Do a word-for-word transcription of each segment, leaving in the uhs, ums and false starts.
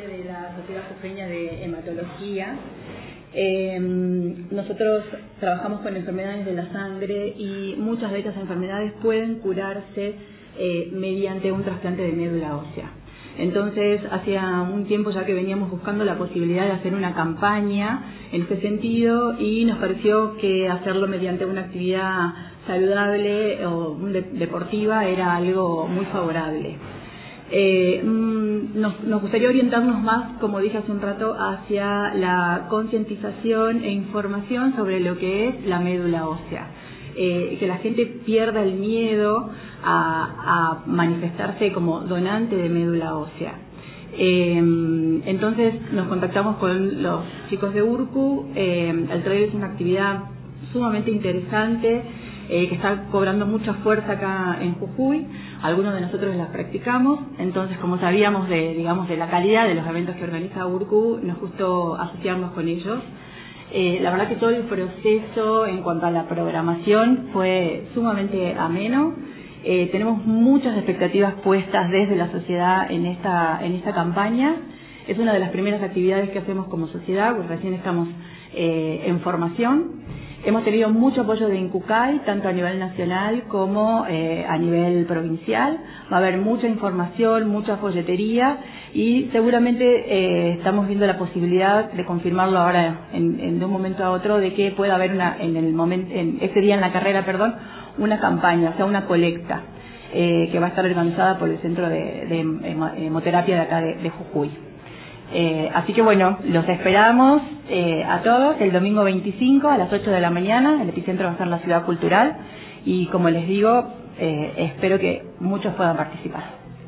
de la Sociedad Jujeña de Hematología. Eh, nosotros trabajamos con enfermedades de la sangre y muchas de estas enfermedades pueden curarse eh, mediante un trasplante de médula ósea. Entonces, hacía un tiempo ya que veníamos buscando la posibilidad de hacer una campaña en este sentido y nos pareció que hacerlo mediante una actividad saludable o de, deportiva era algo muy favorable. Eh, nos, nos gustaría orientarnos más, como dije hace un rato, hacia la concientización e información sobre lo que es la médula ósea. Eh, que la gente pierda el miedo a, a manifestarse como donante de médula ósea. Eh, entonces nos contactamos con los chicos de Urcu. Eh, el trail es una actividad sumamente interesante eh, que está cobrando mucha fuerza acá en Jujuy. Algunos de nosotros las practicamos. Entonces, como sabíamos de, digamos, de la calidad de los eventos que organiza Urcu, nos gustó asociarnos con ellos. Eh, la verdad que todo el proceso en cuanto a la programación fue sumamente ameno. Eh, tenemos muchas expectativas puestas desde la sociedad en esta, en esta campaña. Es una de las primeras actividades que hacemos como sociedad, porque recién estamos eh, en formación. Hemos tenido mucho apoyo de INCUCAI, tanto a nivel nacional como eh, a nivel provincial. Va a haber mucha información, mucha folletería y seguramente eh, estamos viendo la posibilidad de confirmarlo ahora en, en, de un momento a otro, de que pueda haber una, en el momento, en ese día en la carrera, perdón, una campaña, o sea, una colecta eh, que va a estar organizada por el Centro de, de Hemoterapia de acá de, de Jujuy. Eh, así que bueno, los esperamos eh, a todos el domingo veinticinco a las ocho de la mañana. El epicentro va a ser la Ciudad Cultural y, como les digo, eh, espero que muchos puedan participar.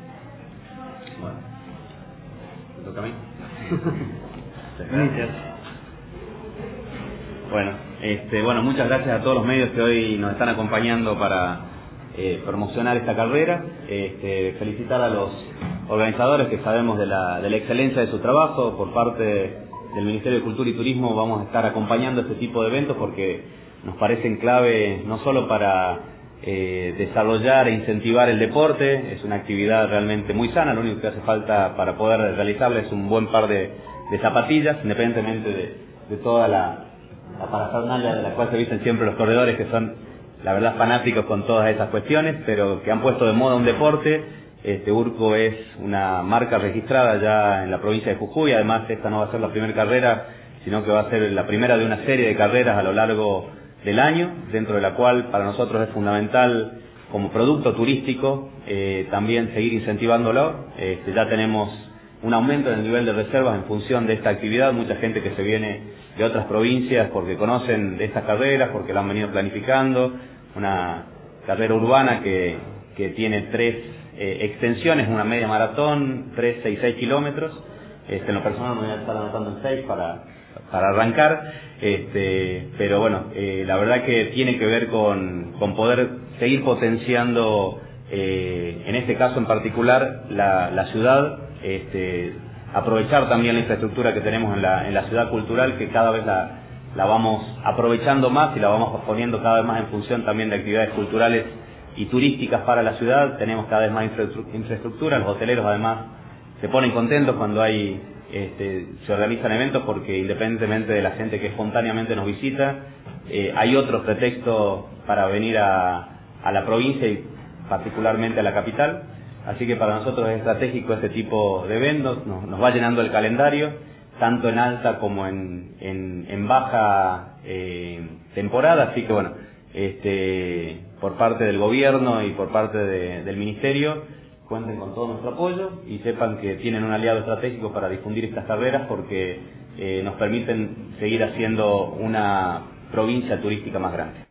Bueno, ¿me toca a mí? Bueno, este, bueno, muchas gracias a todos los medios que hoy nos están acompañando para eh, promocionar esta carrera. Este, felicitar a los organizadores, que sabemos de la, de la excelencia de su trabajo. Por parte del Ministerio de Cultura y Turismo vamos a estar acompañando este tipo de eventos porque nos parecen clave no solo para eh, desarrollar e incentivar el deporte. Es una actividad realmente muy sana. Lo único que hace falta para poder realizarla es un buen par de, de zapatillas, independientemente de, de toda la, la parafernalia de la cual se visten siempre los corredores, que son la verdad fanáticos con todas esas cuestiones, pero que han puesto de moda un deporte. Este, Urcu es una marca registrada ya en la provincia de Jujuy. Además, esta no va a ser la primera carrera, sino que va a ser la primera de una serie de carreras a lo largo del año, dentro de la cual para nosotros es fundamental, como producto turístico, eh, también seguir incentivándolo. Este, ya tenemos un aumento en el nivel de reservas en función de esta actividad. Mucha gente que se viene de otras provincias porque conocen de estas carreras, porque la han venido planificando. Una carrera urbana que, que tiene tres Eh, extensiones, una media maratón, tres, seis, seis kilómetros. Este, en lo personal me voy a estar anotando en seis para, para arrancar. Este, pero bueno, eh, la verdad que tiene que ver con, con poder seguir potenciando, eh, en este caso en particular, la, la ciudad. Este, aprovechar también la infraestructura que tenemos en la, en la ciudad cultural, que cada vez la, la vamos aprovechando más y la vamos poniendo cada vez más en función también de actividades culturales y turísticas para la ciudad. Tenemos cada vez más infraestructura. Los hoteleros además se ponen contentos cuando hay este, se realizan eventos, porque independientemente de la gente que espontáneamente nos visita, eh, hay otros pretextos para venir a, a la provincia y particularmente a la capital. Así que para nosotros es estratégico este tipo de eventos. Nos, nos va llenando el calendario, tanto en alta como en, en, en baja eh, temporada. Así que bueno, este por parte del gobierno y por parte de, del ministerio, cuenten con todo nuestro apoyo y sepan que tienen un aliado estratégico para difundir estas carreras, porque eh, nos permiten seguir haciendo una provincia turística más grande.